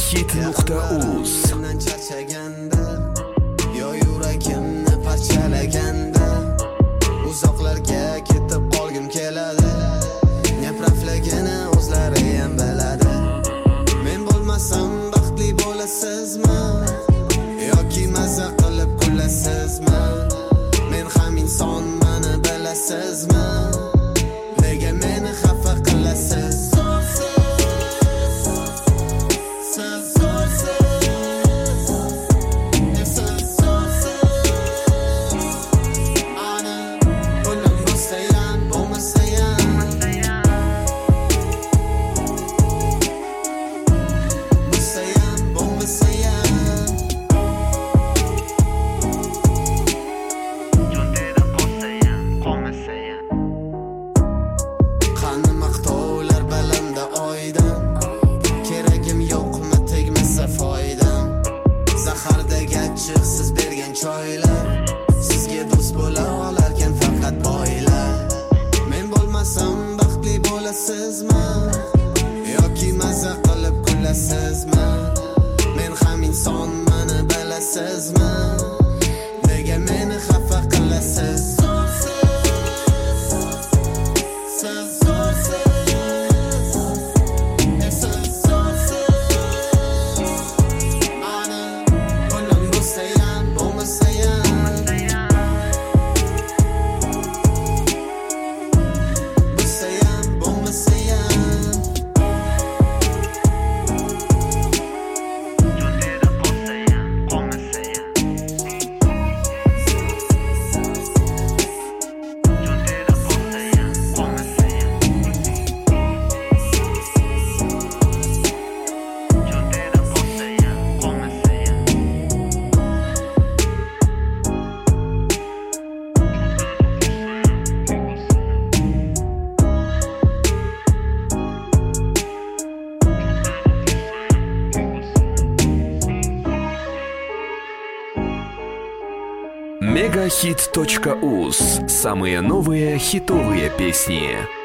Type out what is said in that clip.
Megahit.uz yo yuragimni parchalaganda uzoqlarga ketib qolgim keladi. Neprafligini o'zlari ham biladi. Men bo'lmasam baxtli bo'lasizmi yoki maza qilib kulasizmi? Men ham insonman, bilasizmi? Nega meni xafa qilasiz? Siz bergan choylar sizga do'st bo'la olarkan faqat boylar. Men bo'lmasam baxtli bo'lasizmi yoki maza qilib kulasizmi? Men ham insonman, bilasizmi? Nega meni xafa qilasiz? Megahit.uz. Самые новые хитовые песни.